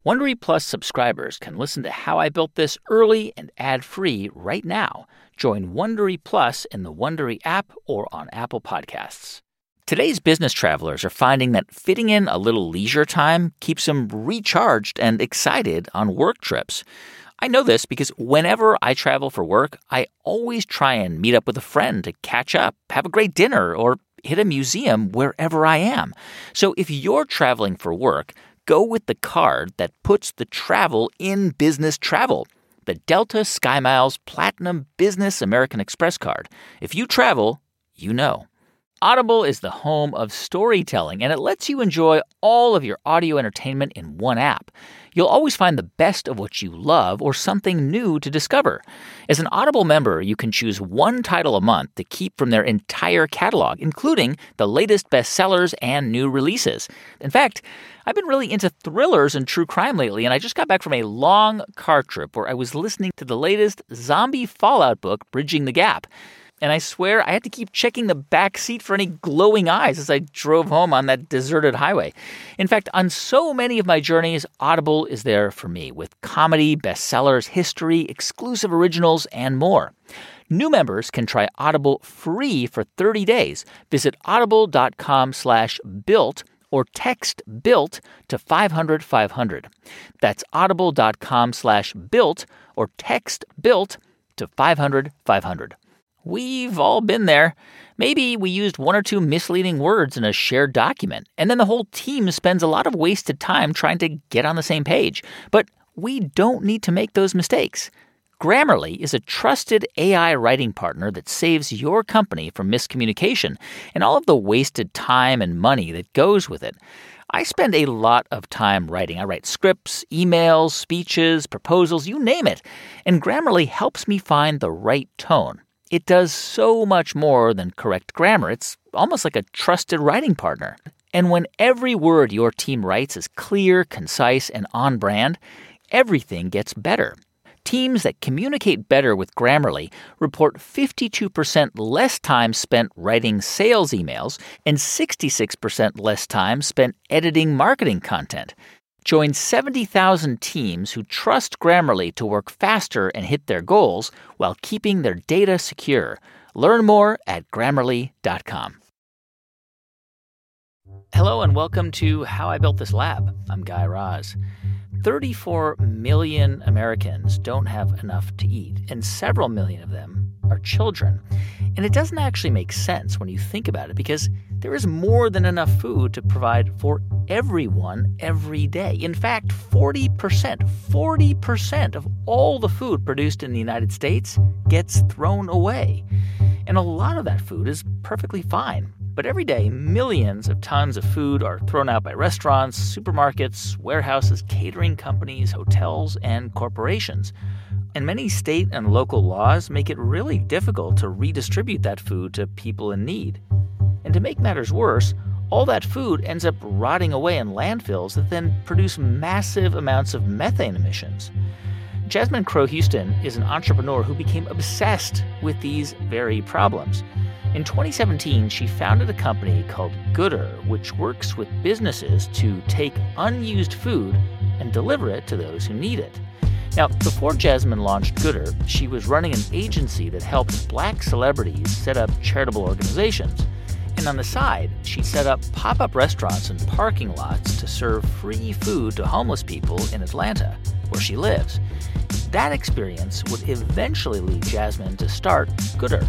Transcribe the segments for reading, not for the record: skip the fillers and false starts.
Wondery Plus subscribers can listen to How I Built This early and ad-free right now. Join Wondery Plus in the Wondery app or on Apple Podcasts. Today's business travelers are finding that fitting in a little leisure time keeps them recharged and excited on work trips. I know this because whenever I travel for work, I always try and meet up with a friend to catch up, have a great dinner, or hit a museum wherever I am. So if you're traveling for work, go with the card that puts the travel in business travel. The Delta SkyMiles Platinum Business American Express card. If you travel, you know. Audible is the home of storytelling, and it lets you enjoy all of your audio entertainment in one app. You'll always find the best of what you love or something new to discover. As an Audible member, you can choose one title a month to keep from their entire catalog, including the latest bestsellers and new releases. In fact, I've been really into thrillers and true crime lately, and I just got back from a long car trip where I was listening to the latest zombie fallout book, Bridging the Gap. And I swear I had to keep checking the back seat for any glowing eyes as I drove home on that deserted highway. In fact, on so many of my journeys, Audible is there for me with comedy, bestsellers, history, exclusive originals, and more. New members can try Audible free for 30 days. Visit audible.com/built or text BUILT to 500-500. That's audible.com/built or text BUILT to 500-500. We've all been there. Maybe we used one or two misleading words in a shared document, and then the whole team spends a lot of wasted time trying to get on the same page. But we don't need to make those mistakes. Grammarly is a trusted AI writing partner that saves your company from miscommunication and all of the wasted time and money that goes with it. I spend a lot of time writing. I write scripts, emails, speeches, proposals, you name it. And Grammarly helps me find the right tone. It does so much more than correct grammar. It's almost like a trusted writing partner. And when every word your team writes is clear, concise, and on brand, everything gets better. Teams that communicate better with Grammarly report 52% less time spent writing sales emails and 66% less time spent editing marketing content. Join 70,000 teams who trust Grammarly to work faster and hit their goals while keeping their data secure. Learn more at Grammarly.com. Hello and welcome to How I Built This Lab. I'm Guy Raz. 34 million Americans don't have enough to eat, and several million of them are children. And it doesn't actually make sense when you think about it because there is more than enough food to provide for everyone every day. In fact, 40% of all the food produced in the United States gets thrown away. And a lot of that food is perfectly fine. But every day, millions of tons of food are thrown out by restaurants, supermarkets, warehouses, catering companies, hotels, and corporations. And many state and local laws make it really difficult to redistribute that food to people in need. And to make matters worse, all that food ends up rotting away in landfills that then produce massive amounts of methane emissions. Jasmine Crowe Houston is an entrepreneur who became obsessed with these very problems. In 2017, she founded a company called Goodr, which works with businesses to take unused food and deliver it to those who need it. Now, before Jasmine launched Goodr, she was running an agency that helped Black celebrities set up charitable organizations. And on the side, she set up pop-up restaurants and parking lots to serve free food to homeless people in Atlanta, where she lives. That experience would eventually lead Jasmine to start Goodr.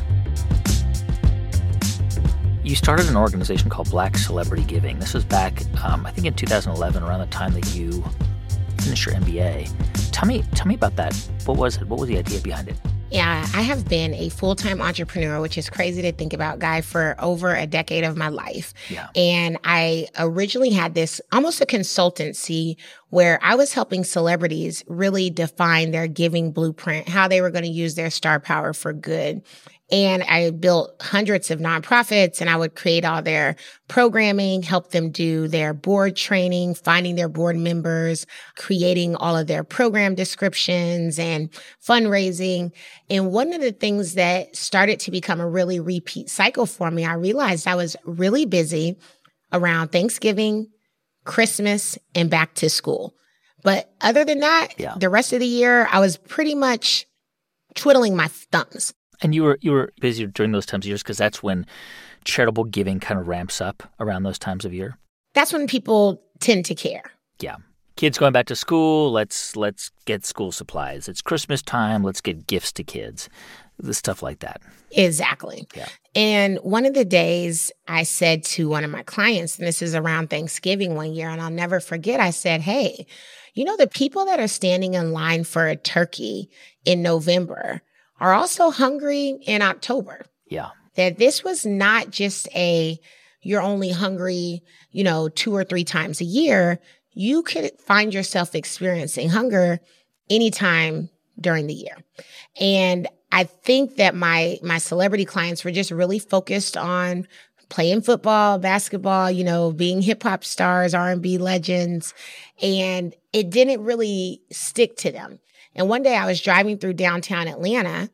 You started an organization called Black Celebrity Giving. This was back, I think in 2011, around the time that you finished your MBA. Tell me about that. What was it? What was the idea behind it? Yeah, I have been a full-time entrepreneur, which is crazy to think about, Guy, for over a decade of my life. Yeah. And I originally had this almost a consultancy where I was helping celebrities really define their giving blueprint, how they were going to use their star power for good. And I built hundreds of nonprofits, and I would create all their programming, help them do their board training, finding their board members, creating all of their program descriptions and fundraising. And one of the things that started to become a really repeat cycle for me, I realized I was really busy around Thanksgiving, Christmas, and back to school. But other than that, the rest of the year, I was pretty much twiddling my thumbs. And you were busy during those times of years because that's when charitable giving kind of ramps up around those times of year? That's when people tend to care. Yeah. Kids going back to school, let's get school supplies. It's Christmas time, let's get gifts to kids. The stuff like that. Exactly. Yeah. And one of the days I said to one of my clients, and this is around Thanksgiving one year, and I'll never forget, I said, hey, you know, the people that are standing in line for a turkey in November are also hungry in October. Yeah. That this was not just you're only hungry, 2 or 3 times a year. You could find yourself experiencing hunger anytime during the year. And I think that my celebrity clients were just really focused on playing football, basketball, being hip hop stars, R&B legends, and it didn't really stick to them. And one day I was driving through downtown Atlanta.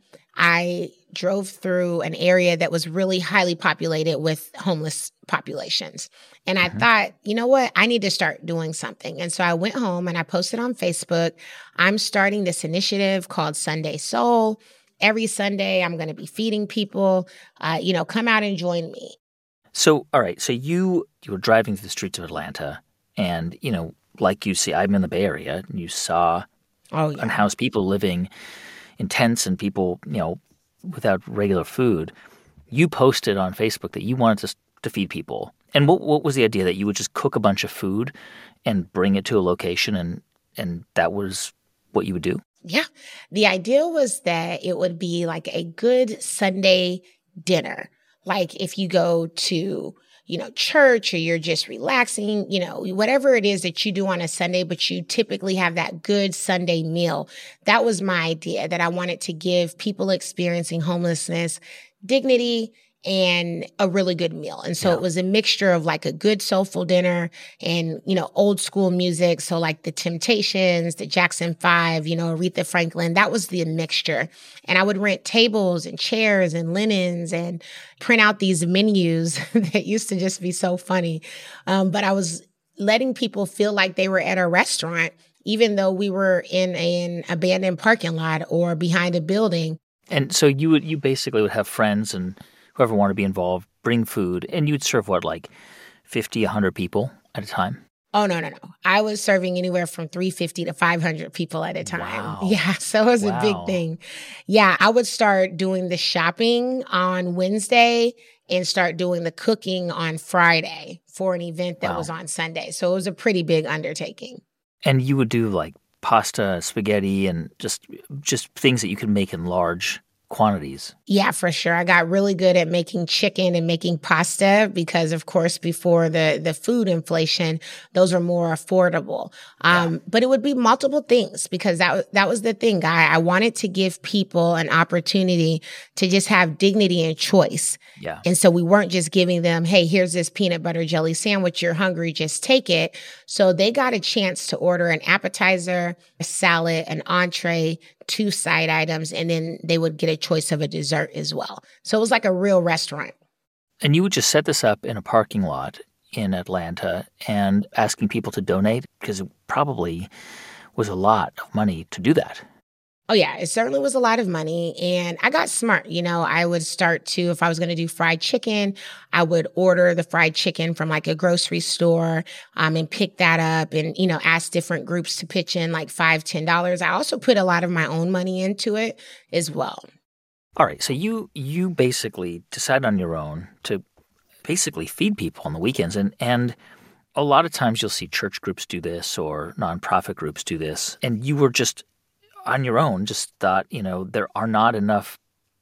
I drove through an area that was really highly populated with homeless populations. And I thought, you know what? I need to start doing something. And so I went home and I posted on Facebook, I'm starting this initiative called Sunday Soul. Every Sunday, I'm going to be feeding people. Come out and join me. So, all right. So you were driving through the streets of Atlanta and, like you see, I'm in the Bay Area, and you saw unhoused people living in tents and people, without regular food. You posted on Facebook that you wanted to feed people. And what was the idea? That you would just cook a bunch of food and bring it to a location and that was what you would do? Yeah. The idea was that it would be like a good Sunday dinner. Like if you go to, church or you're just relaxing, whatever it is that you do on a Sunday, but you typically have that good Sunday meal. That was my idea, that I wanted to give people experiencing homelessness dignity and a really good meal. And so it was a mixture of like a good soulful dinner and, old school music. So like the Temptations, the Jackson 5, Aretha Franklin, that was the mixture. And I would rent tables and chairs and linens and print out these menus that used to just be so funny. But I was letting people feel like they were at a restaurant, even though we were in an abandoned parking lot or behind a building. And so you basically would have friends and whoever wanted to be involved, bring food, and you'd serve like 50, 100 people at a time? Oh, no. I was serving anywhere from 350 to 500 people at a time. Wow. Yeah, so it was a big thing. Yeah, I would start doing the shopping on Wednesday and start doing the cooking on Friday for an event that was on Sunday. So it was a pretty big undertaking. And you would do like pasta, spaghetti, and just things that you could make in large quantities. Yeah, for sure. I got really good at making chicken and making pasta because, of course, before the food inflation, those are more affordable. But it would be multiple things because that was the thing, Guy. I wanted to give people an opportunity to just have dignity and choice. Yeah. And so we weren't just giving them, hey, here's this peanut butter jelly sandwich. You're hungry, just take it. So they got a chance to order an appetizer, a salad, an entree, 2 side items, and then they would get a choice of a dessert as well. So it was like a real restaurant. And you would just set this up in a parking lot in Atlanta and asking people to donate because it probably was a lot of money to do that. Oh, yeah, it certainly was a lot of money. And I got smart. I would start to, if I was going to do fried chicken, I would order the fried chicken from like a grocery store and pick that up and, ask different groups to pitch in like $5, $10. I also put a lot of my own money into it as well. All right. So you basically decide on your own to basically feed people on the weekends. And a lot of times you'll see church groups do this or nonprofit groups do this. And you were just on your own, just thought, there are not enough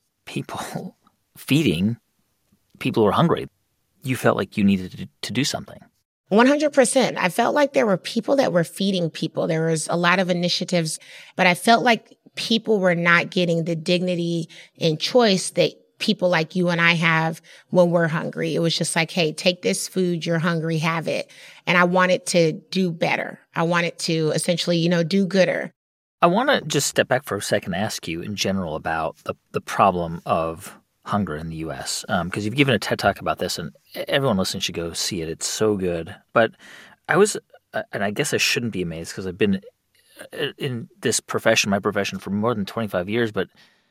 people feeding people who are hungry. You felt like you needed to do something. 100%. I felt like there were people that were feeding people. There was a lot of initiatives, but I felt like people were not getting the dignity and choice that people like you and I have when we're hungry. It was just like, hey, take this food. You're hungry, have it. And I wanted to do better. I wanted to essentially, do gooder. I want to just step back for a second and ask you in general about the problem of hunger in the U.S. Because you've given a TED Talk about this, and everyone listening should go see it. It's so good. But I was, and I guess I shouldn't be amazed because I've been in this profession, my profession, for more than 25 years, but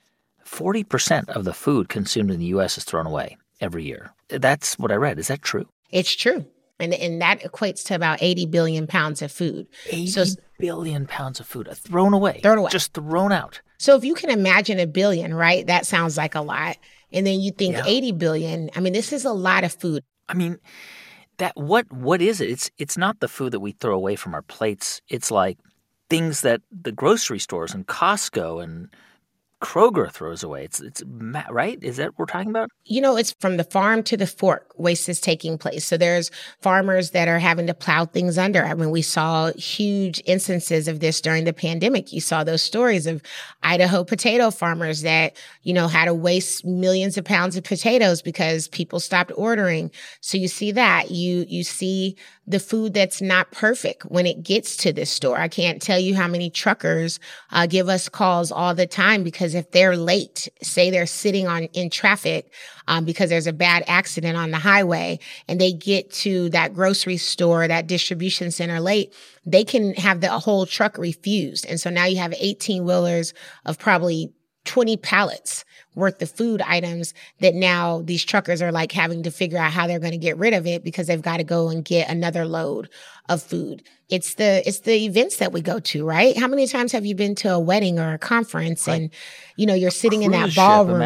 40% of the food consumed in the U.S. is thrown away every year. That's what I read. Is that true? It's true. And that equates to about 80 billion pounds of food. 80 billion pounds of food thrown away. Thrown away. Just thrown out. So if you can imagine a billion, right? That sounds like a lot. And then you think 80 billion. I mean, this is a lot of food. I mean, that what is it? It's not the food that we throw away from our plates. It's like things that the grocery stores and Costco and Kroger throws away. It's right? Is that what we're talking about? You know, it's from the farm to the fork, waste is taking place. So there's farmers that are having to plow things under. I mean, we saw huge instances of this during the pandemic. You saw those stories of Idaho potato farmers that, you know, had to waste millions of pounds of potatoes because people stopped ordering. So you see that. You see the food that's not perfect when it gets to the store. I can't tell you how many truckers give us calls all the time because if they're late, say they're sitting in traffic because there's a bad accident on the highway and they get to that grocery store, that distribution center late, they can have the whole truck refused. And so now you have 18-wheelers of probably 20 pallets worth of food items that now these truckers are like having to figure out how they're going to get rid of it because they've got to go and get another load of food. It's the events that we go to, right? How many times have you been to a wedding or a conference and, you know, you're sitting in that ballroom?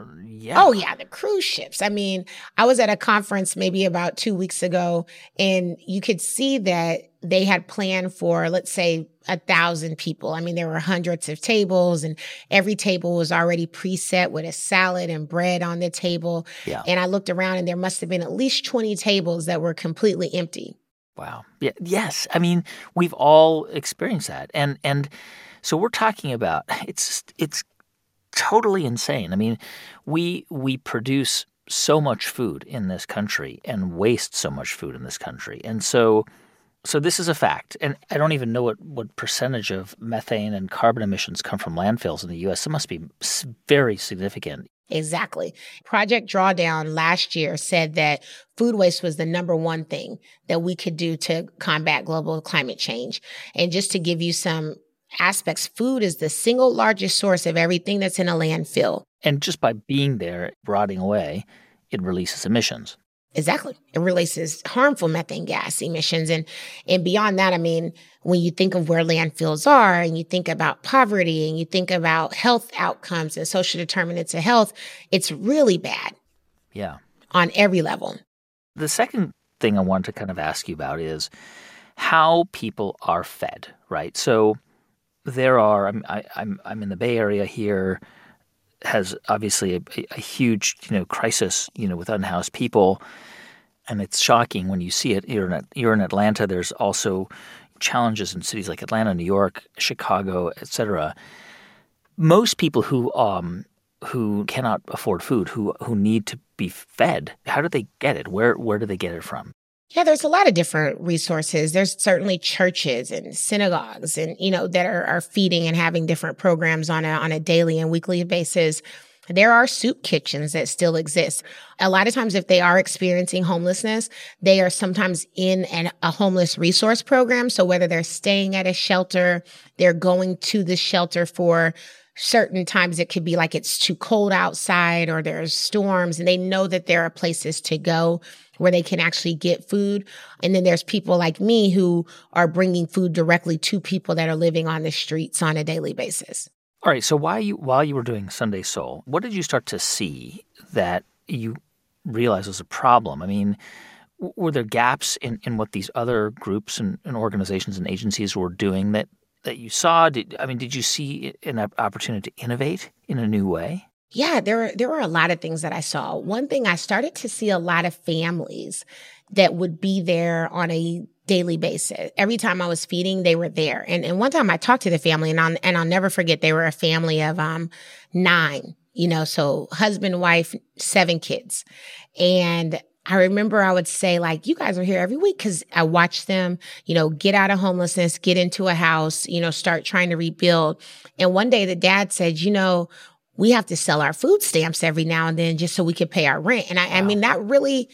Oh yeah, the cruise ships. I mean, I was at a conference maybe about 2 weeks ago and you could see that they had planned for, let's say, 1,000 people. I mean, there were hundreds of tables and every table was already preset with a salad and bread on the table. Yeah. And I looked around and there must have been at least 20 tables that were completely empty. Wow. Yeah. Yes. I mean, we've all experienced that. And so we're talking about, it's totally insane. I mean, we produce so much food in this country and waste so much food in this country. And so this is a fact. And I don't even know what percentage of methane and carbon emissions come from landfills in the U.S. It must be very significant. Exactly. Project Drawdown last year said that food waste was the number one thing that we could do to combat global climate change. And just to give you some aspects, food is the single largest source of everything that's in a landfill. And just by being there, rotting away, it releases emissions. Exactly. It releases harmful methane gas emissions. And beyond that, I mean, when you think of where landfills are and you think about poverty and you think about health outcomes and social determinants of health, it's really bad. Yeah. On every level. The second thing I wanted to kind of ask you about is how people are fed, right? So there are, I'm in the Bay Area here, has obviously a huge, crisis, with unhoused people. And it's shocking when you see it. You're in Atlanta. There's also challenges in cities like Atlanta, New York, Chicago, et cetera. Most people who cannot afford food, who need to be fed, how do they get it? Where do they get it from? Yeah, there's a lot of different resources. There's certainly churches and synagogues and, that are feeding and having different programs on a daily and weekly basis. There are soup kitchens that still exist. A lot of times if they are experiencing homelessness, they are sometimes in a homeless resource program. So whether they're staying at a shelter, they're going to the shelter for certain times. It could be like it's too cold outside or there's storms and they know that there are places to go where they can actually get food. And then there's people like me who are bringing food directly to people that are living on the streets on a daily basis. All right. So while you were doing Sunday Soul, what did you start to see that you realized was a problem? I mean, were there gaps in what these other groups and organizations and agencies were doing that you saw? Did you see an opportunity to innovate in a new way? Yeah, there were a lot of things that I saw. One thing, I started to see a lot of families that would be there on a daily basis. Every time I was feeding, they were there. And one time I talked to the family and I'll never forget, they were a family of 9, so husband, wife, 7 kids. And I remember I would say, like, you guys are here every week because I watched them, get out of homelessness, get into a house, start trying to rebuild. And one day the dad said, we have to sell our food stamps every now and then just so we can pay our rent. And I mean, that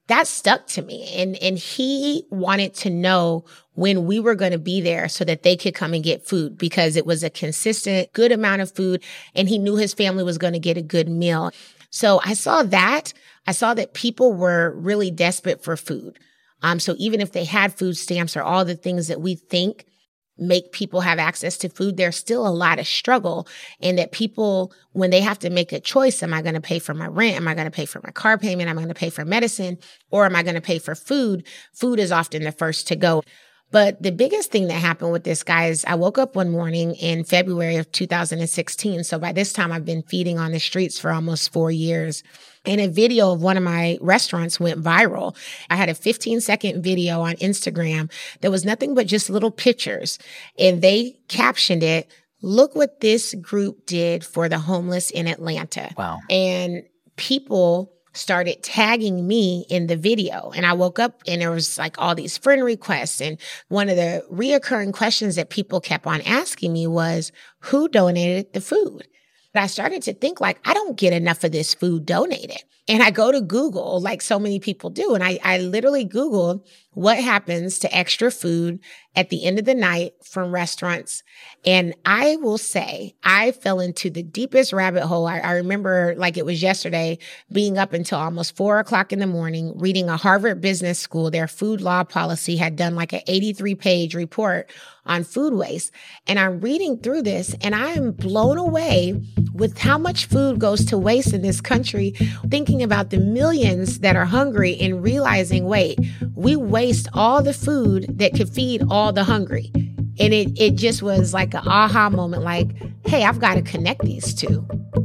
that stuck to me. And he wanted to know when we were going to be there so that they could come and get food because it was a consistent, good amount of food. And he knew his family was going to get a good meal. So I saw that. I saw that people were really desperate for food. So even if they had food stamps or all the things that we think make people have access to food, there's still a lot of struggle. And that people, when they have to make a choice, am I going to pay for my rent? Am I going to pay for my car payment? Am I going to pay for medicine? Or am I going to pay for food? Food is often the first to go. But the biggest thing that happened with this guy is I woke up one morning in February of 2016. So by this time, I've been feeding on the streets for almost 4 years. And a video of one of my restaurants went viral. I had a 15-second video on Instagram that was nothing but just little pictures. And they captioned it, "Look what this group did for the homeless in Atlanta." Wow. And people started tagging me in the video. And I woke up and there was like all these friend requests. And one of the reoccurring questions that people kept on asking me was, who donated the food? But I started to think like, I don't get enough of this food donated. And I go to Google like so many people do. And I literally Googled what happens to extra food at the end of the night from restaurants. And I will say I fell into the deepest rabbit hole. I remember like it was yesterday being up until almost 4 o'clock in the morning, reading a Harvard Business School. Their food law policy had done like an 83-page report on food waste. And I'm reading through this and I am blown away with how much food goes to waste in this country, thinking about the millions that are hungry and realizing, wait, we waste all the food that could feed all the hungry. And it just was like an aha moment, like, hey, I've got to connect these two.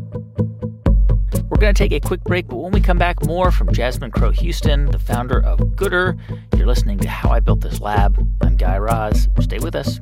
We're going to take a quick break, but when we come back, more from Jasmine Crowe Houston, the founder of Goodr. You're listening to How I Built This Lab. I'm Guy Raz. Stay with us.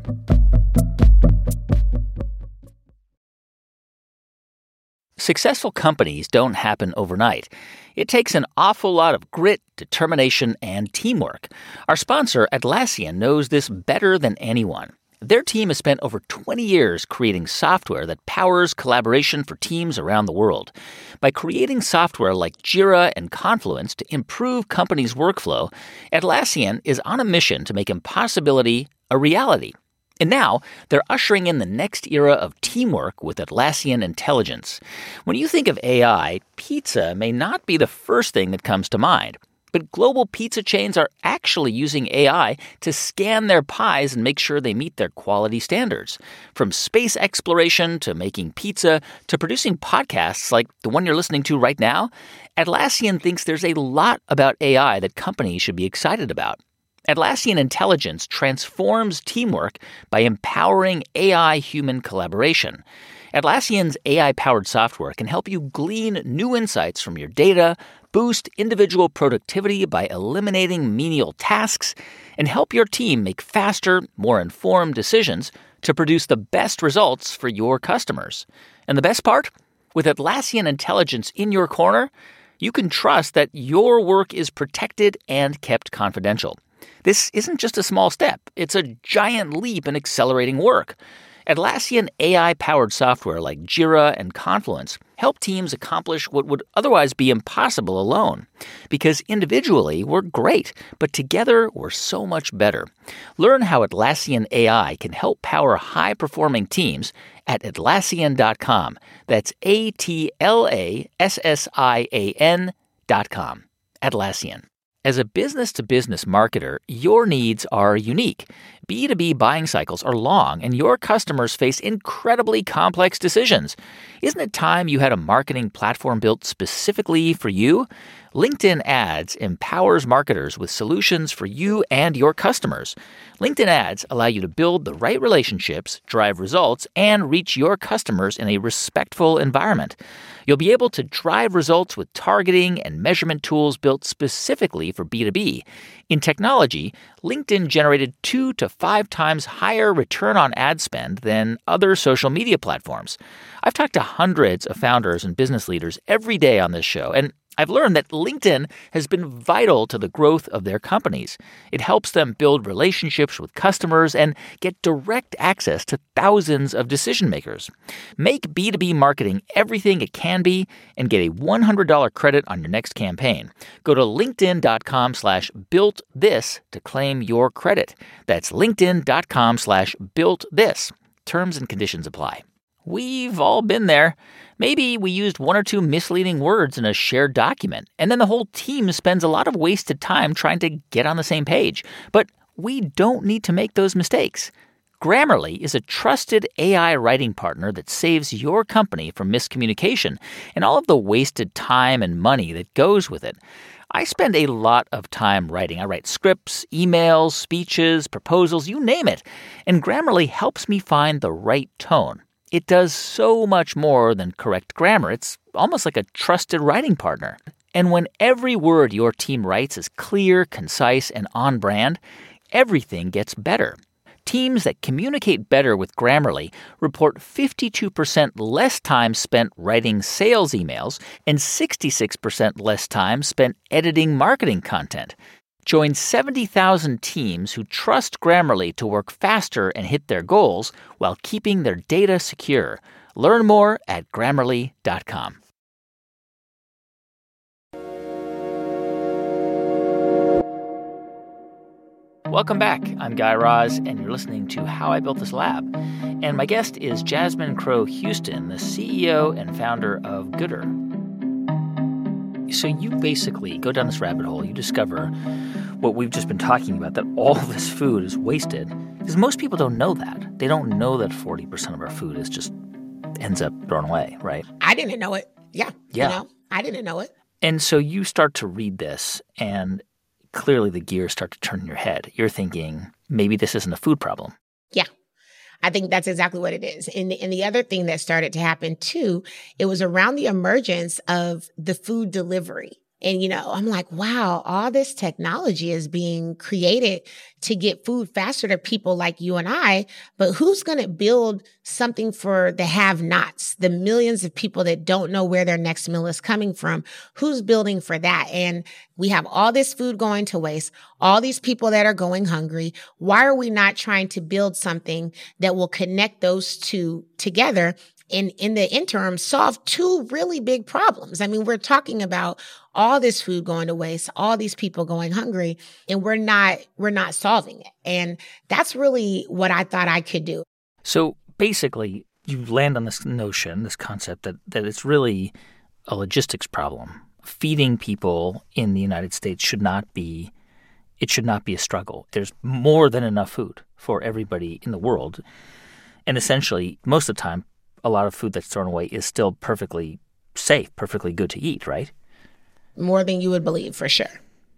Successful companies don't happen overnight. It takes an awful lot of grit, determination, and teamwork. Our sponsor, Atlassian, knows this better than anyone. Their team has spent over 20 years creating software that powers collaboration for teams around the world. By creating software like Jira and Confluence to improve companies' workflow, Atlassian is on a mission to make impossibility a reality. And now, they're ushering in the next era of teamwork with Atlassian Intelligence. When you think of AI, pizza may not be the first thing that comes to mind. But global pizza chains are actually using AI to scan their pies and make sure they meet their quality standards. From space exploration to making pizza to producing podcasts like the one you're listening to right now, Atlassian thinks there's a lot about AI that companies should be excited about. Atlassian Intelligence transforms teamwork by empowering AI-human collaboration. Atlassian's AI-powered software can help you glean new insights from your data, boost individual productivity by eliminating menial tasks, and help your team make faster, more informed decisions to produce the best results for your customers. And the best part? With Atlassian Intelligence in your corner, you can trust that your work is protected and kept confidential. This isn't just a small step. It's a giant leap in accelerating work. Atlassian AI-powered software like Jira and Confluence help teams accomplish what would otherwise be impossible alone. Because individually, we're great, but together, we're so much better. Learn how Atlassian AI can help power high-performing teams at Atlassian.com. That's Atlassian.com. Atlassian. As a business-to-business marketer, your needs are unique. B2B buying cycles are long, and your customers face incredibly complex decisions. Isn't it time you had a marketing platform built specifically for you? LinkedIn Ads empowers marketers with solutions for you and your customers. LinkedIn Ads allow you to build the right relationships, drive results, and reach your customers in a respectful environment. You'll be able to drive results with targeting and measurement tools built specifically for B2B. In technology, LinkedIn generated 2 to 5 times higher return on ad spend than other social media platforms. I've talked to hundreds of founders and business leaders every day on this show, and I've learned that LinkedIn has been vital to the growth of their companies. It helps them build relationships with customers and get direct access to thousands of decision makers. Make B2B marketing everything it can be and get a $100 credit on your next campaign. Go to linkedin.com/builtthis to claim your credit. That's linkedin.com/builtthis. Terms and conditions apply. We've all been there. Maybe we used one or two misleading words in a shared document, and then the whole team spends a lot of wasted time trying to get on the same page. But we don't need to make those mistakes. Grammarly is a trusted AI writing partner that saves your company from miscommunication and all of the wasted time and money that goes with it. I spend a lot of time writing. I write scripts, emails, speeches, proposals, you name it. And Grammarly helps me find the right tone. It does so much more than correct grammar. It's almost like a trusted writing partner. And when every word your team writes is clear, concise, and on brand, everything gets better. Teams that communicate better with Grammarly report 52% less time spent writing sales emails and 66% less time spent editing marketing content. Join 70,000 teams who trust Grammarly to work faster and hit their goals while keeping their data secure. Learn more at Grammarly.com. Welcome back. I'm Guy Raz, and you're listening to How I Built This Lab. And my guest is Jasmine Crowe Houston, the CEO and founder of Goodr. So you basically go down this rabbit hole. You discover what we've just been talking about, that all of this food is wasted. Because most people don't know that. They don't know that 40% of our food is just ends up thrown away, right? I didn't know it. Yeah. I didn't know it. And so you start to read this, and clearly the gears start to turn in your head. You're thinking, maybe this isn't a food problem. Yeah. I think that's exactly what it is. And the other thing that started to happen too, it was around the emergence of the food delivery. And, I'm like, wow, all this technology is being created to get food faster to people like you and I. But who's going to build something for the have-nots, the millions of people that don't know where their next meal is coming from? Who's building for that? And we have all this food going to waste, all these people that are going hungry. Why are we not trying to build something that will connect those two together? And in the interim, solve two really big problems. I mean, we're talking about all this food going to waste, all these people going hungry, and we're not solving it. And that's really what I thought I could do. So basically, you land on this notion, this concept that it's really a logistics problem. Feeding people in the United States should not be a struggle. There's more than enough food for everybody in the world. And essentially, most of the time, a lot of food that's thrown away is still perfectly safe, perfectly good to eat, right? More than you would believe, for sure.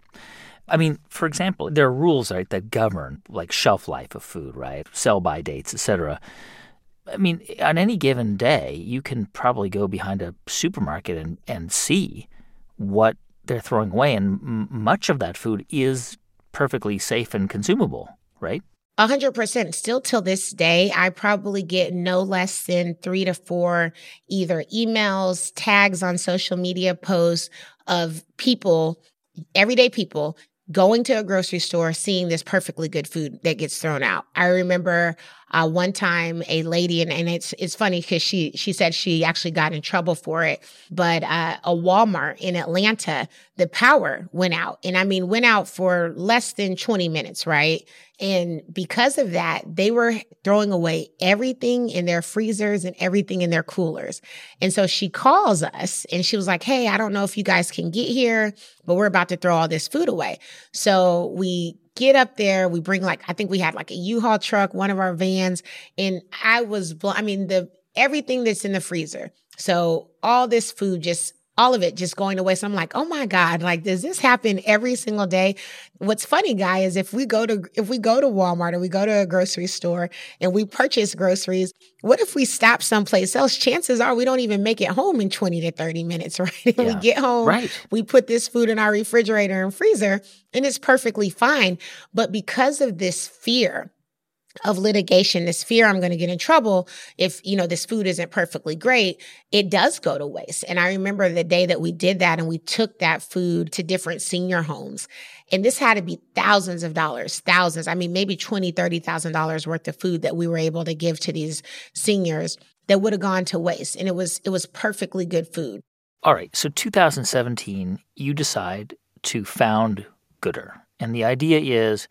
I mean, for example, there are rules, right, that govern like shelf life of food, right? Sell-by dates, etc. I mean, on any given day, you can probably go behind a supermarket and see what they're throwing away. And much of that food is perfectly safe and consumable, right? 100%. Still till this day, I probably get no less than 3 to 4 either emails, tags on social media posts of people, everyday people, going to a grocery store, seeing this perfectly good food that gets thrown out. I remember one time a lady, and it's funny because she said she actually got in trouble for it, but a Walmart in Atlanta, the power went out. And I mean, went out for less than 20 minutes, right? And because of that, they were throwing away everything in their freezers and everything in their coolers. And so she calls us and she was like, hey, I don't know if you guys can get here, but we're about to throw all this food away. So we get up there, we bring I think we had a U-Haul truck, one of our vans, and I was, everything that's in the freezer. So all this food all of it just going away. So I'm like, oh my God, does this happen every single day? What's funny, Guy, is if we go to Walmart or we go to a grocery store and we purchase groceries, what if we stop someplace else? Chances are we don't even make it home in 20 to 30 minutes, right? When we get home, right, we put this food in our refrigerator and freezer and it's perfectly fine. But because of this fear of litigation, this fear I'm going to get in trouble if, this food isn't perfectly great, it does go to waste. And I remember the day that we did that and we took that food to different senior homes. And this had to be thousands of dollars, maybe $20,000, $30,000 worth of food that we were able to give to these seniors that would have gone to waste. And it was perfectly good food. All right. So 2017, you decide to found Goodr. And the idea is,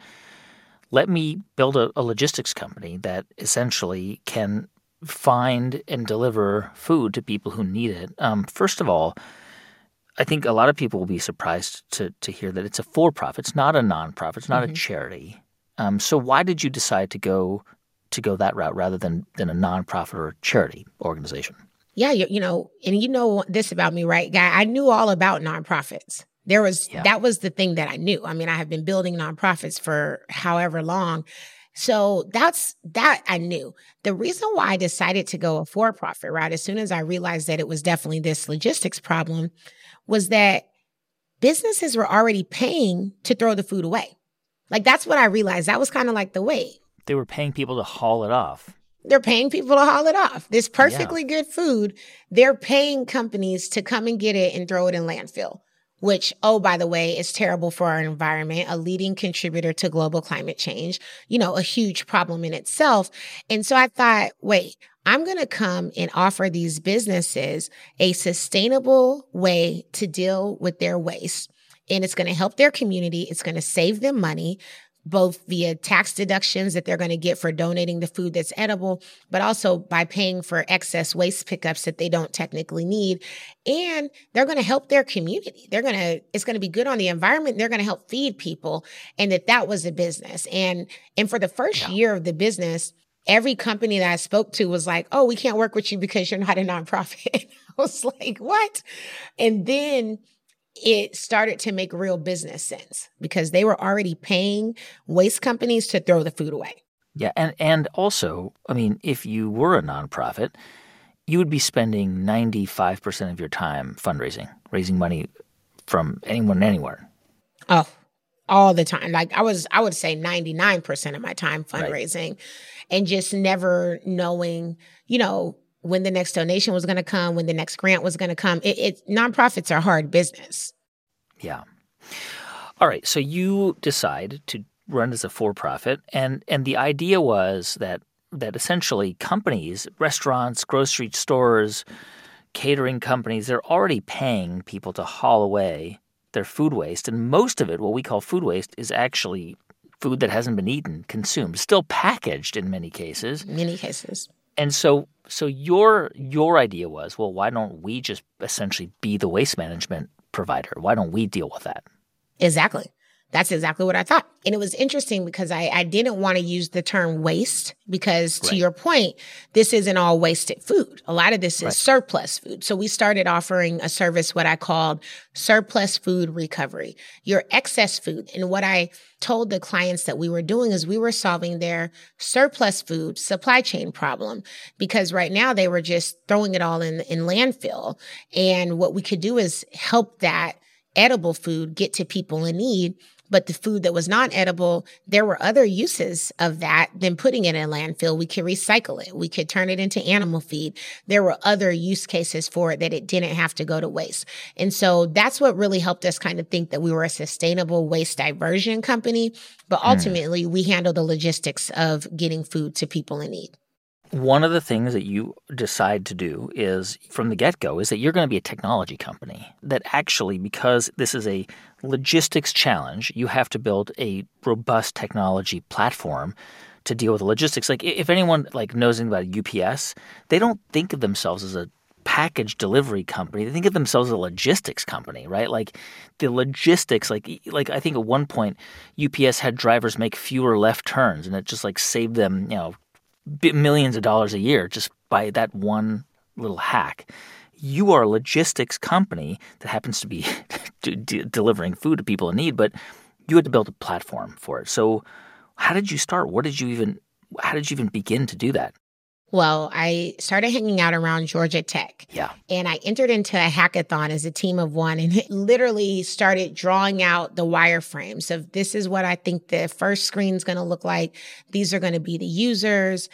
let me build a logistics company that essentially can find and deliver food to people who need it. First of all, I think a lot of people will be surprised to hear that it's a for-profit. It's not a nonprofit. It's not a charity. So why did you decide to go that route rather than a nonprofit or a charity organization? Yeah, and you know this about me, right, Guy? I knew all about nonprofits. That was the thing that I knew. I mean, I have been building nonprofits for however long. So that I knew. The reason why I decided to go a for-profit route, as soon as I realized that it was definitely this logistics problem, was that businesses were already paying to throw the food away. Like, that's what I realized. That was kind of like the way. They were paying people to haul it off. They're paying people to haul it off. This perfectly good food, they're paying companies to come and get it and throw it in landfill, which, oh, by the way, is terrible for our environment, a leading contributor to global climate change, a huge problem in itself. And so I thought, wait, I'm going to come and offer these businesses a sustainable way to deal with their waste. And it's going to help their community. It's going to save them money, both via tax deductions that they're going to get for donating the food that's edible, but also by paying for excess waste pickups that they don't technically need. And they're going to help their community. It's going to be good on the environment. They're going to help feed people. And that was a business. And for the first year of the business, every company that I spoke to was like, oh, we can't work with you because you're not a nonprofit. I was like, what? And then it started to make real business sense because they were already paying waste companies to throw the food away. Yeah. And also, I mean, if you were a nonprofit, you would be spending 95% of your time fundraising, raising money from anyone anywhere. Oh, all the time. Like I would say 99% of my time fundraising and just never knowing, when the next donation was going to come, when the next grant was going to come. Nonprofits are hard business. Yeah. All right. So you decide to run as a for-profit, and the idea was that essentially companies, restaurants, grocery stores, catering companies, they're already paying people to haul away their food waste. And most of it, what we call food waste, is actually food that hasn't been eaten, consumed, still packaged in many cases. Many cases. And so your idea was, well, why don't we just essentially be the waste management provider? Why don't we deal with that? Exactly. That's exactly what I thought. And it was interesting because I didn't want to use the term waste because, to your point, this isn't all wasted food. A lot of this is surplus food. So we started offering a service, what I called surplus food recovery, your excess food. And what I told the clients that we were doing is we were solving their surplus food supply chain problem because right now they were just throwing it all in landfill. And what we could do is help that edible food get to people in need. But the food that was not edible, there were other uses of that than putting it in landfill. We could recycle it. We could turn it into animal feed. There were other use cases for it that it didn't have to go to waste. And so that's what really helped us kind of think that we were a sustainable waste diversion company. But ultimately, we handle the logistics of getting food to people in need. One of the things that you decide to do is, from the get-go, is that you're going to be a technology company. That actually, because this is a logistics challenge, you have to build a robust technology platform to deal with the logistics. Like, if anyone knows anything about UPS, they don't think of themselves as a package delivery company. They think of themselves as a logistics company, right? Like the logistics, like I think at one point, UPS had drivers make fewer left turns, and it just saved them, millions of dollars a year just by that one little hack. You are a logistics company that happens to be delivering food to people in need, but you had to build a platform for it. So how did you start? How did you even begin to do that? Well, I started hanging out around Georgia Tech. Yeah. And I entered into a hackathon as a team of one and literally started drawing out the wireframes of this is what I think the first screen is going to look like. These are going to be the users.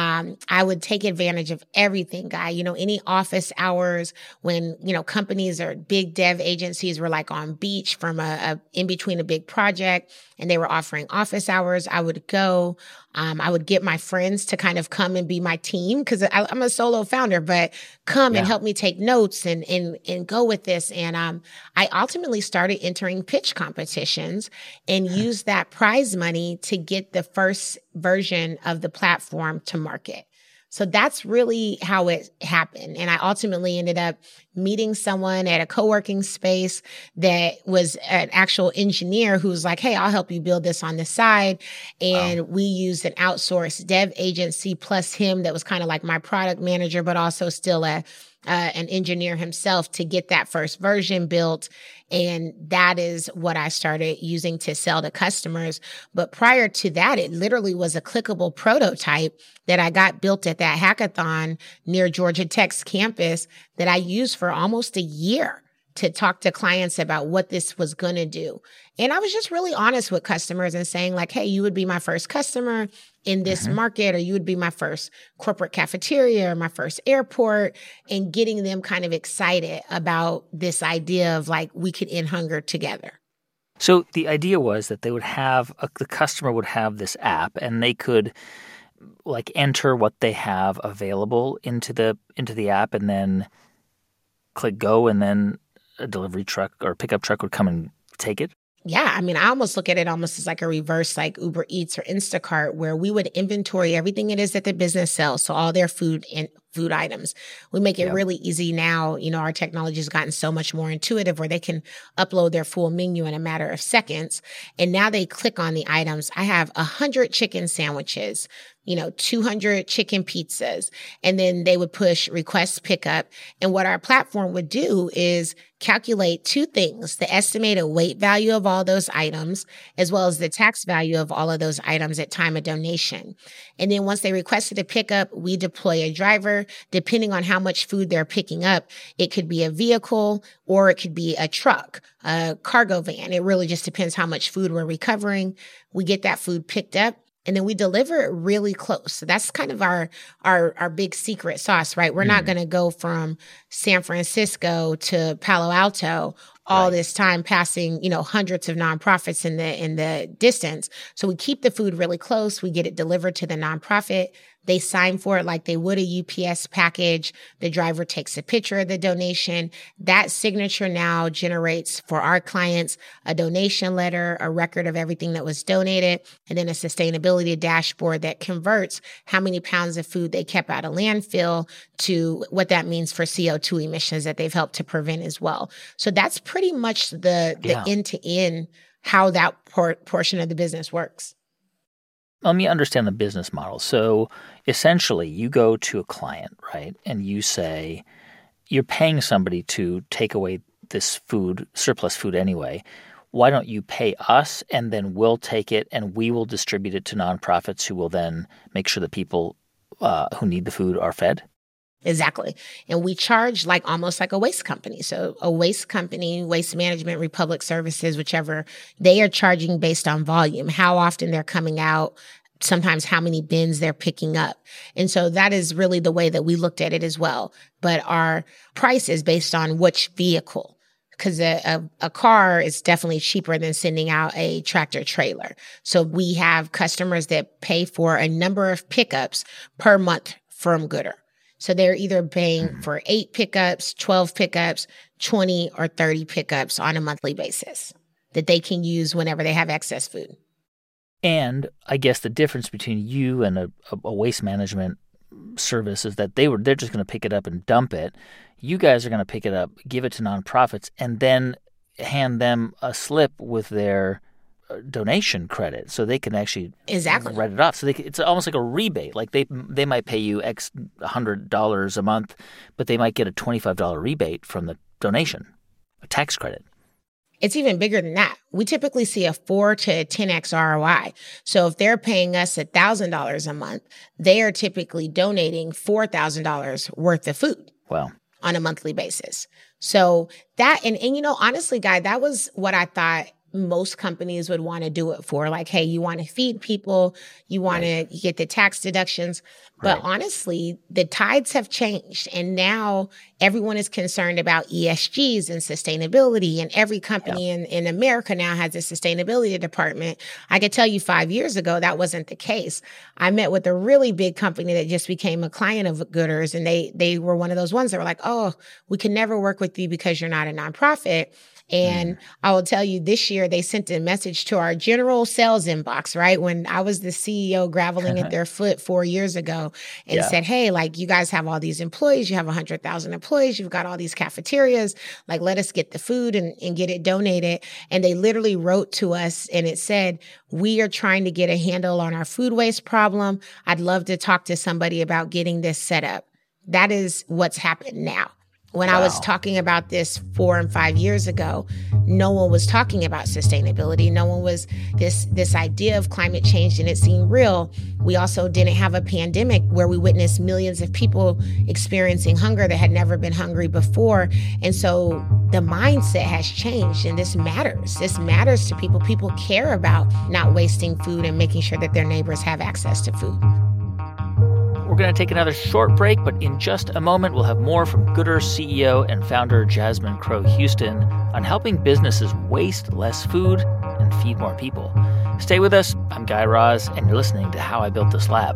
I would take advantage of everything, Guy. Any office hours when, companies or big dev agencies were like on beach from in between a big project and they were offering office hours. I would go. I would get my friends to kind of come and be my team because I'm a solo founder, but come and help me take notes and go with this. And I ultimately started entering pitch competitions and used that prize money to get the first version of the platform to market. So that's really how it happened. And I ultimately ended up meeting someone at a co-working space that was an actual engineer who was like, hey, I'll help you build this on the side. And we used an outsourced dev agency plus him that was kind of like my product manager, but also still an engineer himself to get that first version built. And that is what I started using to sell to customers. But prior to that, it literally was a clickable prototype that I got built at that hackathon near Georgia Tech's campus that I used for almost a year to talk to clients about what this was going to do. And I was just really honest with customers and saying like, hey, you would be my first customer in this market, or you would be my first corporate cafeteria or my first airport, and getting them kind of excited about this idea of like, we could end hunger together. So the idea was that they would have, the customer would have this app and they could like enter what they have available into the app and then click go, and then a delivery truck or pickup truck would come and take it? Yeah. I mean, I almost look at it almost as like a reverse, like Uber Eats or Instacart, where we would inventory everything it is that the business sells. So all their food and food items. We make it really easy now. Our technology has gotten so much more intuitive where they can upload their full menu in a matter of seconds. And now they click on the items. I have 100 chicken sandwiches, 200 chicken pizzas, and then they would push request pickup. And what our platform would do is calculate two things: the estimated weight value of all those items, as well as the tax value of all of those items at time of donation. And then once they requested a pickup, we deploy a driver. Depending on how much food they're picking up, it could be a vehicle or it could be a truck, a cargo van. It really just depends how much food we're recovering. We get that food picked up, and then we deliver it really close. So that's kind of our big secret sauce, right? We're not going to go from San Francisco to Palo Alto all this time, passing, hundreds of nonprofits in the distance. So we keep the food really close. We get it delivered to the nonprofit. They sign for it like they would a UPS package. The driver takes a picture of the donation. That signature now generates for our clients a donation letter, a record of everything that was donated, and then a sustainability dashboard that converts how many pounds of food they kept out of landfill to what that means for CO2 emissions that they've helped to prevent as well. So that's pretty much the end-to-end how that portion of the business works. Let me understand the business model. So essentially, you go to a client, right, and you say you're paying somebody to take away this food, surplus food anyway. Why don't you pay us, and then we'll take it and we will distribute it to nonprofits who will then make sure the people who need the food are fed? Exactly. And we charge almost like a waste company. So a waste company, Waste Management, Republic Services, whichever, they are charging based on volume, how often they're coming out, sometimes how many bins they're picking up. And so that is really the way that we looked at it as well. But our price is based on which vehicle, because a car is definitely cheaper than sending out a tractor trailer. So we have customers that pay for a number of pickups per month from Gooder. So they're either paying for 8 pickups, 12 pickups, 20 or 30 pickups on a monthly basis that they can use whenever they have excess food. And I guess the difference between you and a waste management service is that they're just going to pick it up and dump it. You guys are going to pick it up, give it to nonprofits, and then hand them a slip with their donation credit, so they can actually write it off. So it's almost like a rebate. Like they might pay you X $100 a month, but they might get a $25 rebate from the donation, a tax credit. it's even bigger than that. We typically see a 4 to 10x ROI. So if they're paying us $1,000 a month, they are typically donating $4,000 worth of food. Wow. On a monthly basis. So that, and honestly, Guy, that was what I thought most companies would want to do it for. Like, hey, you want to feed people, you want to get the tax deductions. But honestly, the tides have changed. And now everyone is concerned about ESGs and sustainability. And every company in America now has a sustainability department. I could tell you 5 years ago, that wasn't the case. I met with a really big company that just became a client of Gooders. And they were one of those ones that were like, oh, we can never work with you because you're not a nonprofit. And I will tell you, this year, they sent a message to our general sales inbox, right? When I was the CEO graveling at their foot 4 years ago and said, hey, like, you guys have all these employees, you have 100,000 employees, you've got all these cafeterias, like, let us get the food and get it donated. And they literally wrote to us and it said, we are trying to get a handle on our food waste problem. I'd love to talk to somebody about getting this set up. That is what's happened now. When I was talking about this 4 and 5 years ago, no one was talking about sustainability. No one was this idea of climate change didn't seem real. We also didn't have a pandemic where we witnessed millions of people experiencing hunger that had never been hungry before. And so the mindset has changed, and this matters. This matters to people. People care about not wasting food and making sure that their neighbors have access to food. We're going to take another short break, but in just a moment, we'll have more from Gooders CEO and founder Jasmine Crowe Houston on helping businesses waste less food and feed more people. Stay with us. I'm Guy Raz, and you're listening to How I Built This Lab.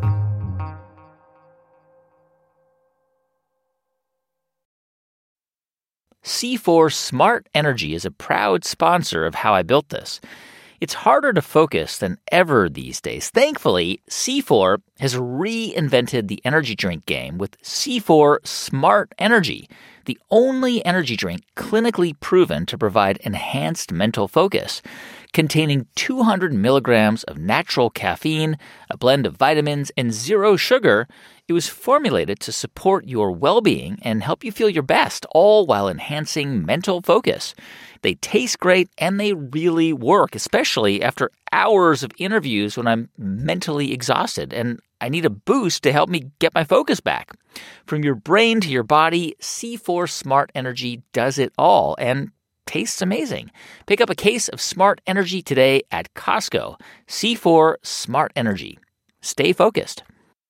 C4 Smart Energy is a proud sponsor of How I Built This. It's harder to focus than ever these days. Thankfully, C4 has reinvented the energy drink game with C4 Smart Energy, the only energy drink clinically proven to provide enhanced mental focus. Containing 200 milligrams of natural caffeine, a blend of vitamins, and zero sugar, it was formulated to support your well-being and help you feel your best, all while enhancing mental focus. They taste great, and they really work, especially after hours of interviews when I'm mentally exhausted and I need a boost to help me get my focus back. From your brain to your body, C4 Smart Energy does it all and tastes amazing. Pick up a case of Smart Energy today at Costco. C4 Smart Energy. Stay focused.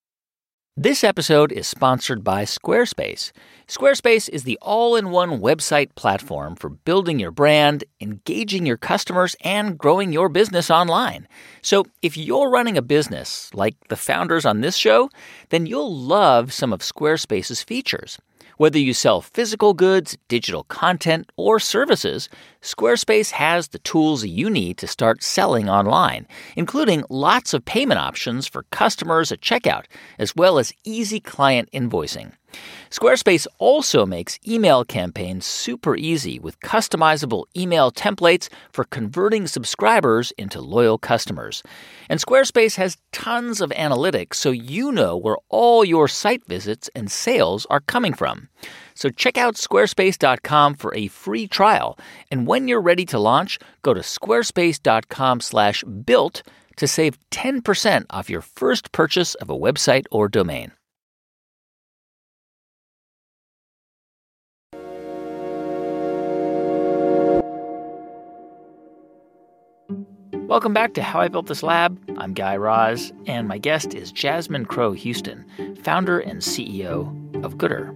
This episode is sponsored by Squarespace. Squarespace is the all-in-one website platform for building your brand, engaging your customers, and growing your business online. So if you're running a business like the founders on this show, then you'll love some of Squarespace's features. Whether you sell physical goods, digital content, or services, Squarespace has the tools you need to start selling online, including lots of payment options for customers at checkout, as well as easy client invoicing. Squarespace also makes email campaigns super easy with customizable email templates for converting subscribers into loyal customers. And Squarespace has tons of analytics so you know where all your site visits and sales are coming from. So check out squarespace.com for a free trial. And when you're ready to launch, go to squarespace.com/built to save 10% off your first purchase of a website or domain. Welcome back to How I Built This Lab. I'm Guy Raz, and my guest is Jasmine Crowe Houston, founder and CEO of Goodr.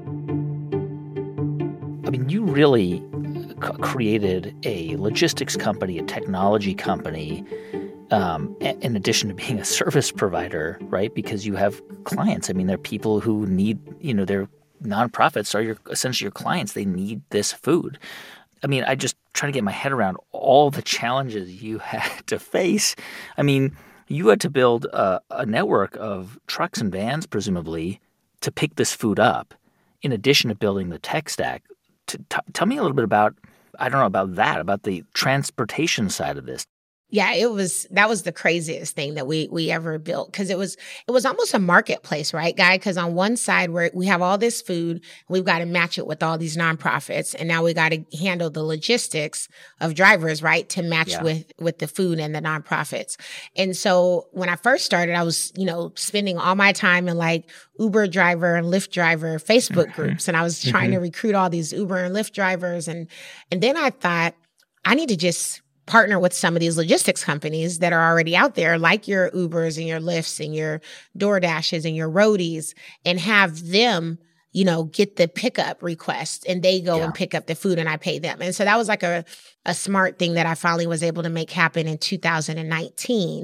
I mean, you really created a logistics company, a technology company, in addition to being a service provider, right? Because you have clients. I mean, they're people who need, their nonprofits are essentially your clients. They need this food. I mean, I just try to get my head around all the challenges you had to face. I mean, you had to build a network of trucks and vans, presumably, to pick this food up, in addition to building the tech stack. Tell me a little bit about, about the transportation side of this. Yeah, that was the craziest thing that we ever built, because it was almost a marketplace, right, Guy? Because on one side we have all this food, we've got to match it with all these nonprofits, and now we got to handle the logistics of drivers, right, to match with the food and the nonprofits. And so when I first started, I was, spending all my time in like Uber driver and Lyft driver Facebook groups, and I was trying to recruit all these Uber and Lyft drivers, and then I thought I need to just partner with some of these logistics companies that are already out there, like your Ubers and your Lyfts and your DoorDashes and your Roadies, and have them, get the pickup request, and they go and pick up the food and I pay them. And so that was like a smart thing that I finally was able to make happen in 2019.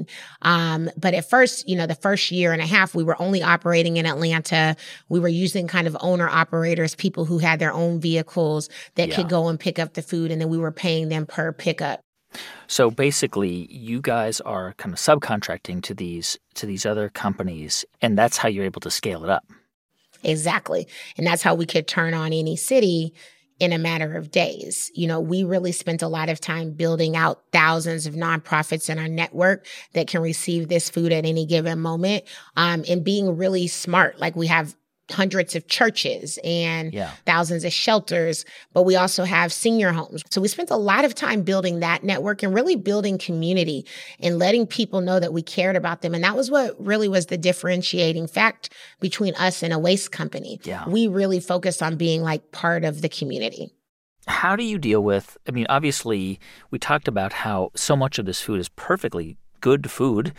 But at first, the first year and a half, we were only operating in Atlanta. We were using kind of owner operators, people who had their own vehicles that could go and pick up the food. And then we were paying them per pickup. So basically, you guys are kind of subcontracting to these other companies, and that's how you're able to scale it up. Exactly. And that's how we could turn on any city in a matter of days. We really spent a lot of time building out thousands of nonprofits in our network that can receive this food at any given moment, and being really smart. Like, we have hundreds of churches and thousands of shelters, but we also have senior homes. So we spent a lot of time building that network and really building community and letting people know that we cared about them. And that was what really was the differentiating fact between us and a waste company. Yeah. We really focused on being like part of the community. How do you deal with, obviously we talked about how so much of this food is perfectly good food.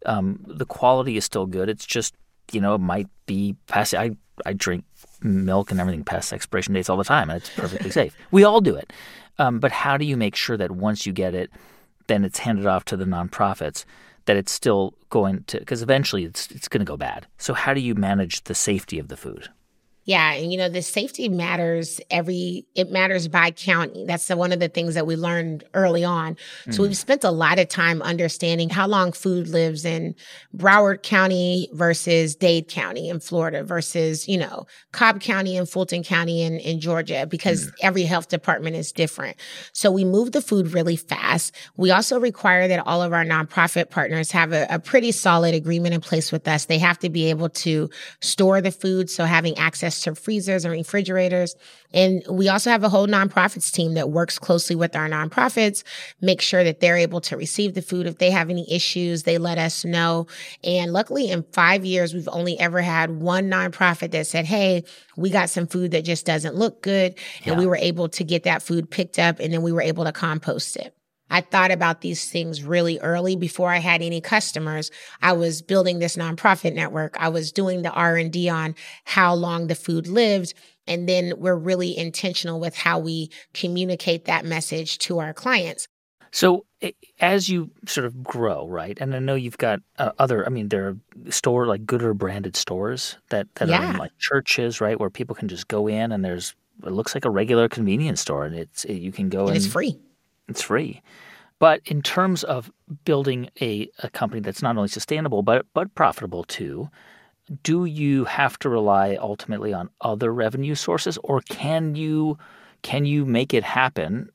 The quality is still good. It's just, it might be past. I drink milk and everything past expiration dates all the time, and it's perfectly safe. We all do it. But how do you make sure that once you get it, then it's handed off to the nonprofits, that it's still going to – because eventually it's going to go bad. So how do you manage the safety of the food? Yeah. And, the safety matters it matters by county. That's one of the things that we learned early on. So we've spent a lot of time understanding how long food lives in Broward County versus Dade County in Florida versus, Cobb County and Fulton County in Georgia, because every health department is different. So we move the food really fast. We also require that all of our nonprofit partners have a pretty solid agreement in place with us. They have to be able to store the food. So having access to freezers and refrigerators. And we also have a whole nonprofits team that works closely with our nonprofits, make sure that they're able to receive the food. If they have any issues, they let us know. And luckily, in 5 years, we've only ever had one nonprofit that said, hey, we got some food that just doesn't look good. And we were able to get that food picked up, and then we were able to compost it. I thought about these things really early before I had any customers. I was building this nonprofit network. I was doing the R&D on how long the food lived. And then we're really intentional with how we communicate that message to our clients. So as you sort of grow, right? And I know you've got there are store like Gooder branded stores that are in like churches, right? Where people can just go in, and it looks like a regular convenience store, and you can go and it's free. It's free. But in terms of building a company that's not only sustainable but profitable too, do you have to rely ultimately on other revenue sources, or can you make it happen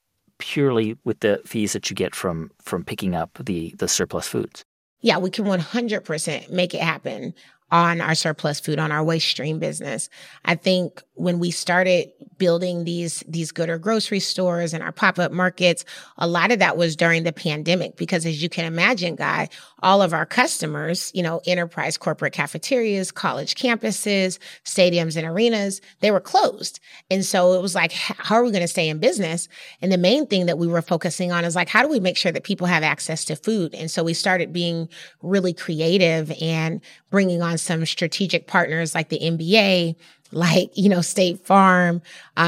purely with the fees that you get from picking up the surplus foods? Yeah, we can 100% make it happen on our surplus food, on our waste stream business. I think when we started building these Gooder grocery stores and our pop-up markets, a lot of that was during the pandemic, because as you can imagine, Guy, all of our customers, enterprise corporate cafeterias, college campuses, stadiums and arenas, they were closed. And so it was like, how are we going to stay in business? And the main thing that we were focusing on is like, how do we make sure that people have access to food? And so we started being really creative and bringing on some strategic partners like the NBA, like, State Farm,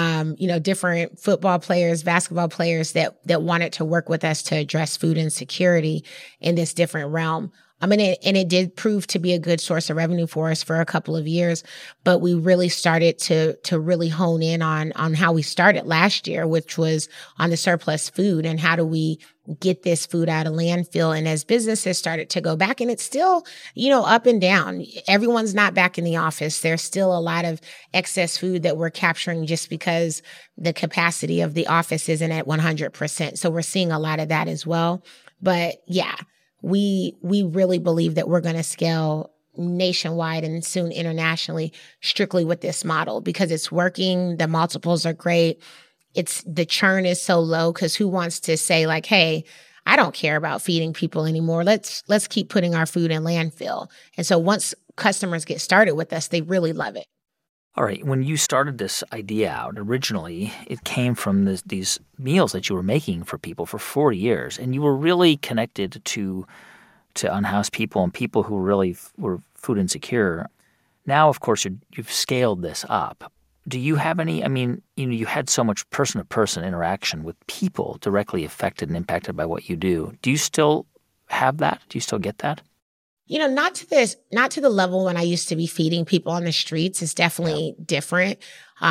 different football players, basketball players that wanted to work with us to address food insecurity in this different realm. And it did prove to be a good source of revenue for us for a couple of years, but we really started to really hone in on how we started last year, which was on the surplus food and how do we get this food out of landfill. And as businesses started to go back, and it's still, up and down, everyone's not back in the office. There's still a lot of excess food that we're capturing just because the capacity of the office isn't at 100%. So we're seeing a lot of that as well. But yeah, we really believe that we're going to scale nationwide and soon internationally strictly with this model because it's working. The multiples are great. The churn is so low because who wants to say like, hey, I don't care about feeding people anymore. Let's keep putting our food in landfill. And so once customers get started with us, they really love it. All right. When you started this idea out, originally, it came from these meals that you were making for people for 4 years, and you were really connected to unhoused people and people who really were food insecure. Now, of course, you've scaled this up. Do you have any, you had so much person-to-person interaction with people directly affected and impacted by what you do. Do you still have that? Do you still get that? Not to the level when I used to be feeding people on the streets. It's definitely different.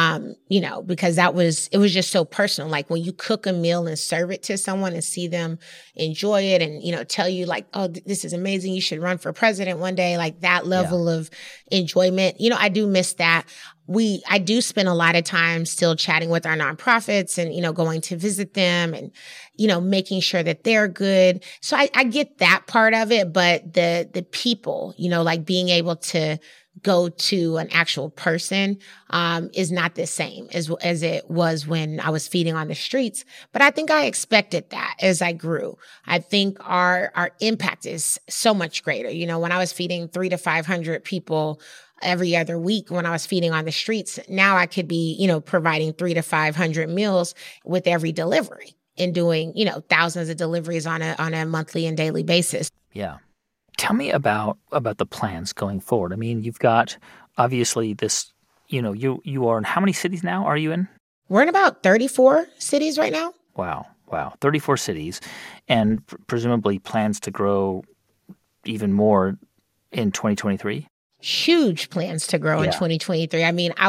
Because it was just so personal. Like when you cook a meal and serve it to someone and see them enjoy it and, tell you like, oh, this is amazing. You should run for president one day. Like that level of enjoyment. I do miss that. I do spend a lot of time still chatting with our nonprofits and, going to visit them and, making sure that they're good. So I get that part of it, but the people, like being able to go to an actual person, is not the same as it was when I was feeding on the streets. But I think I expected that as I grew. I think our impact is so much greater. When I was feeding 300 to 500 people every other week when I was feeding on the streets, now I could be, providing 300 to 500 meals with every delivery and doing, thousands of deliveries on a monthly and daily basis. Yeah. Tell me about the plans going forward. You've got obviously this, you are in how many cities now are you in? We're in about 34 cities right now. Wow. 34 cities and presumably plans to grow even more in 2023? Huge plans to grow in 2023.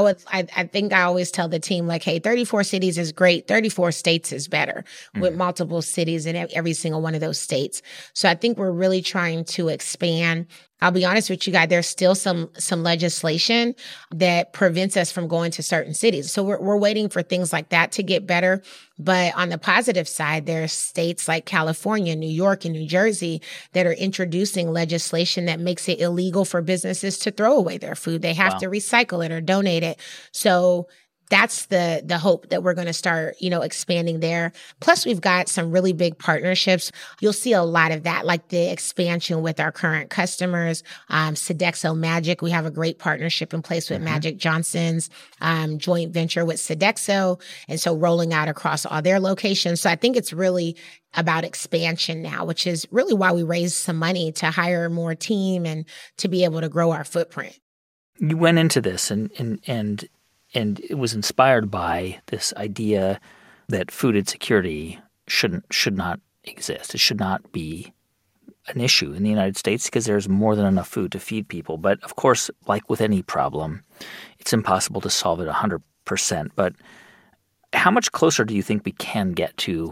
I think I always tell the team like, hey, 34 cities is great. 34 states is better with multiple cities in every single one of those states. So I think we're really trying to expand. I'll be honest with you guys, there's still some legislation that prevents us from going to certain cities. So we're waiting for things like that to get better. But on the positive side, there are states like California, New York, and New Jersey that are introducing legislation that makes it illegal for businesses to throw away their food. They have to recycle it or donate it. So that's the hope that we're going to start, expanding there. Plus, we've got some really big partnerships. You'll see a lot of that, like the expansion with our current customers. Sodexo Magic, we have a great partnership in place with Magic Johnson's, joint venture with Sodexo. And so rolling out across all their locations. So I think it's really about expansion now, which is really why we raised some money to hire more team and to be able to grow our footprint. You went into this and it was inspired by this idea that food insecurity should not exist. It should not be an issue in the United States because there's more than enough food to feed people. But of course, like with any problem, it's impossible to solve it 100%. But how much closer do you think we can get to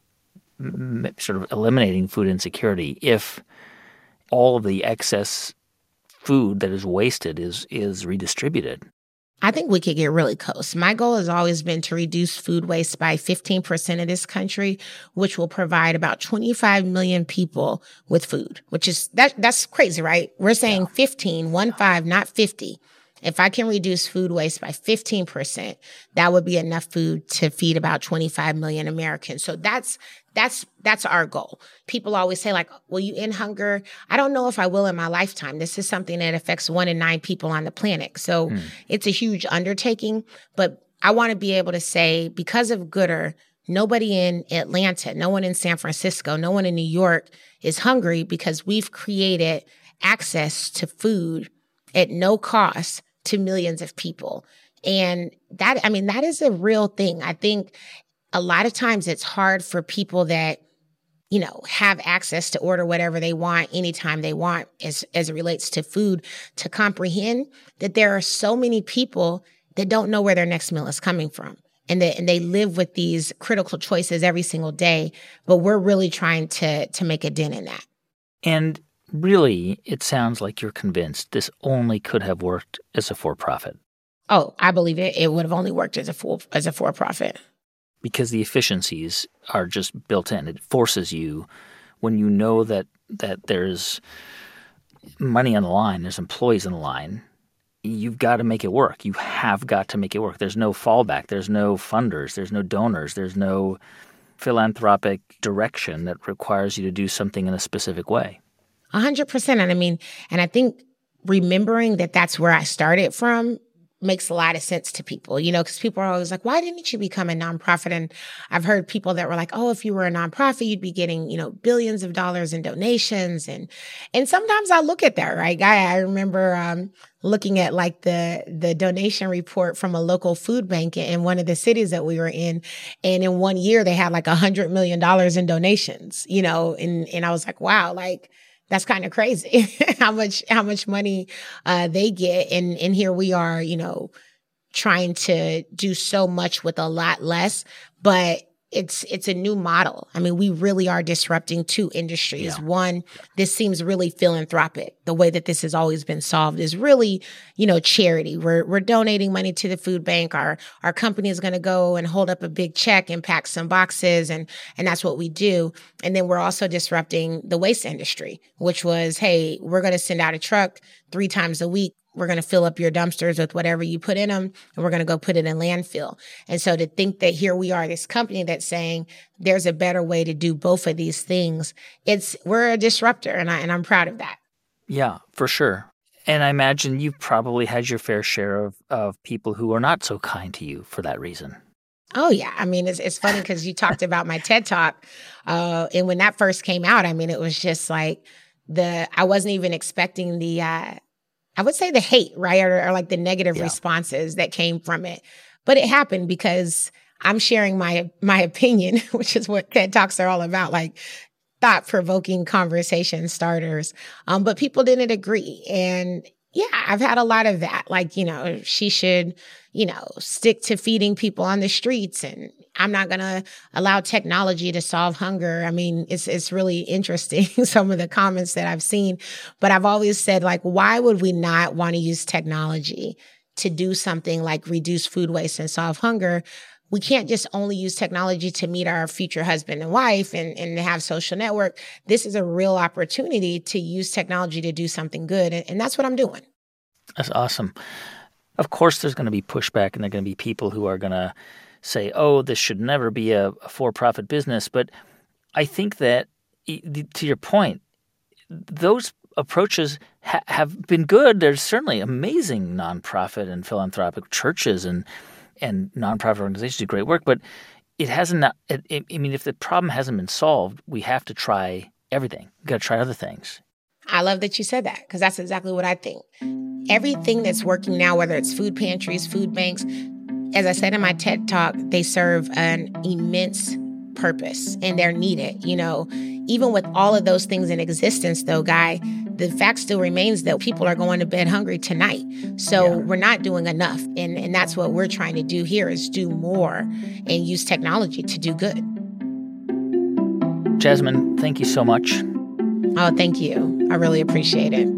sort of eliminating food insecurity if all of the excess food that is wasted is redistributed? I think we could get really close. My goal has always been to reduce food waste by 15% in this country, which will provide about 25 million people with food, which is, that's crazy, right? We're saying 15, not 50. If I can reduce food waste by 15%, that would be enough food to feed about 25 million Americans. So that's our goal. People always say like, will you end hunger? I don't know if I will in my lifetime. This is something that affects 1 in 9 people on the planet. So it's a huge undertaking, but I want to be able to say because of Goodr, nobody in Atlanta, no one in San Francisco, no one in New York is hungry because we've created access to food at no cost to millions of people. And that is a real thing. I think a lot of times it's hard for people that, have access to order whatever they want anytime they want as it relates to food to comprehend that there are so many people that don't know where their next meal is coming from. And they live with these critical choices every single day. But we're really trying to make a dent in that. And really, it sounds like you're convinced this only could have worked as a for-profit. Oh, I believe it would have only worked as a for-profit. Because the efficiencies are just built in. It forces you, when you know that there's money on the line, there's employees on the line, you've got to make it work. You have got to make it work. There's no fallback. There's no funders. There's no donors. There's no philanthropic direction that requires you to do something in a specific way. 100%. And I mean, and I think remembering that that's where I started from makes a lot of sense to people, because people are always like, why didn't you become a nonprofit? And I've heard people that were like, oh, if you were a nonprofit, you'd be getting, billions of dollars in donations. And sometimes I look at that, right, Guy? I remember looking at like the donation report from a local food bank in one of the cities that we were in. And in 1 year, they had like $100 million in donations, and I was like, wow, like, that's kind of crazy how much money they get. And here we are, trying to do so much with a lot less, but it's a new model. I mean, we really are disrupting two industries. Yeah. One, this seems really philanthropic. The way that this has always been solved is really, charity. We're donating money to the food bank. Our company is going to go and hold up a big check and pack some boxes. And that's what we do. And then we're also disrupting the waste industry, which was, hey, we're going to send out a truck 3 times a week. We're going to fill up your dumpsters with whatever you put in them, and we're going to go put it in landfill. And so to think that here we are, this company that's saying there's a better way to do both of these things, we're a disruptor, and I'm proud of that. Yeah, for sure. And I imagine you've probably had your fair share of people who are not so kind to you for that reason. Oh, yeah. I mean, it's funny because you talked about my TED Talk. And when that first came out, I mean, it was just like I wasn't even expecting I would say the hate, right? Or like the negative responses that came from it. But it happened because I'm sharing my opinion, which is what TED Talks are all about, like thought-provoking conversation starters. But people didn't agree. And yeah, I've had a lot of that. Like, she should, stick to feeding people on the streets, and I'm not going to allow technology to solve hunger. I mean, it's really interesting, some of the comments that I've seen. But I've always said, like, why would we not want to use technology to do something like reduce food waste and solve hunger? We can't just only use technology to meet our future husband and wife and have social network. This is a real opportunity to use technology to do something good. And that's what I'm doing. That's awesome. Of course, there's going to be pushback, and there are going to be people who are going to say, oh, this should never be a for-profit business. But I think that, to your point, those approaches have been good. There's certainly amazing nonprofit and philanthropic churches and nonprofit organizations do great work, but it hasn't. I mean, if the problem hasn't been solved, we have to try everything. We've got to try other things. I love that you said that, because that's exactly what I think. Everything that's working now, whether it's food pantries, food banks, as I said in my TED Talk, they serve an immense purpose and they're needed. Even with all of those things in existence, though, Guy, the fact still remains that people are going to bed hungry tonight. So we're not doing enough. And that's what we're trying to do here, is do more and use technology to do good. Jasmine, thank you so much. Oh, thank you. I really appreciate it.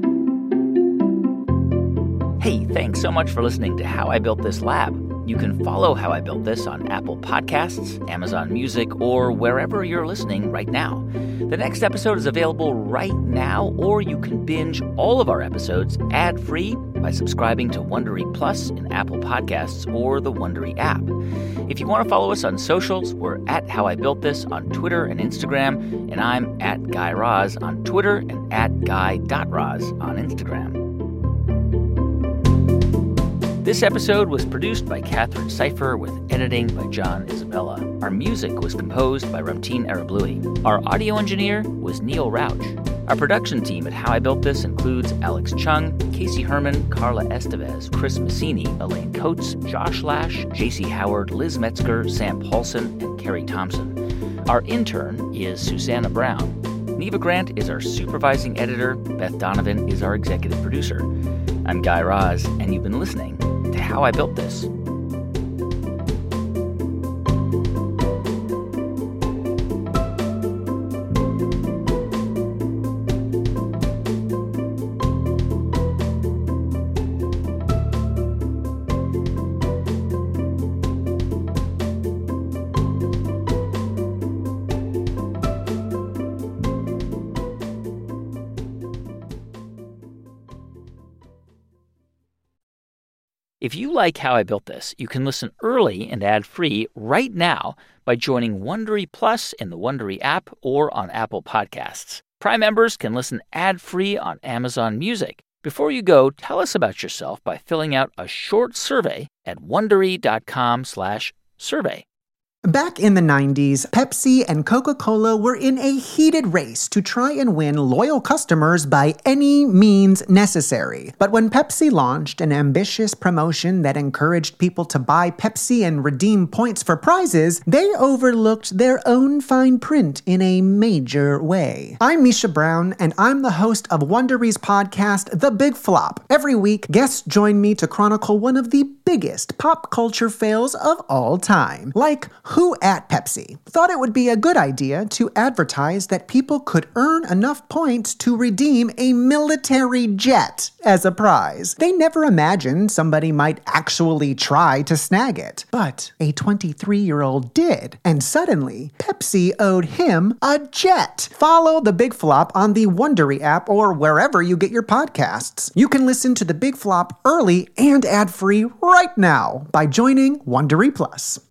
Hey, thanks so much for listening to How I Built This Lab. You can follow How I Built This on Apple Podcasts, Amazon Music, or wherever you're listening right now. The next episode is available right now, or you can binge all of our episodes ad-free by subscribing to Wondery Plus in Apple Podcasts or the Wondery app. If you want to follow us on socials, we're at How I Built This on Twitter and Instagram, and I'm at Guy Raz on Twitter and at guy.raz on Instagram. This episode was produced by Catherine Cipher with editing by John Isabella. Our music was composed by Ramtin Arablouei. Our audio engineer was Neil Rauch. Our production team at How I Built This includes Alex Chung, Casey Herman, Carla Estevez, Chris Massini, Elaine Coates, Josh Lash, JC Howard, Liz Metzger, Sam Paulson, and Carrie Thompson. Our intern is Susanna Brown. Neva Grant is our supervising editor. Beth Donovan is our executive producer. I'm Guy Raz, and you've been listening to How I Built This. If you like How I Built This, you can listen early and ad-free right now by joining Wondery Plus in the Wondery app or on Apple Podcasts. Prime members can listen ad-free on Amazon Music. Before you go, tell us about yourself by filling out a short survey at Wondery.com/survey. Back in the 90s, Pepsi and Coca-Cola were in a heated race to try and win loyal customers by any means necessary. But when Pepsi launched an ambitious promotion that encouraged people to buy Pepsi and redeem points for prizes, they overlooked their own fine print in a major way. I'm Misha Brown, and I'm the host of Wondery's podcast, The Big Flop. Every week, guests join me to chronicle one of the biggest pop culture fails of all time, like who at Pepsi thought it would be a good idea to advertise that people could earn enough points to redeem a military jet as a prize. They never imagined somebody might actually try to snag it. But a 23-year-old did, and suddenly Pepsi owed him a jet. Follow The Big Flop on the Wondery app or wherever you get your podcasts. You can listen to The Big Flop early and ad-free right now by joining Wondery Plus.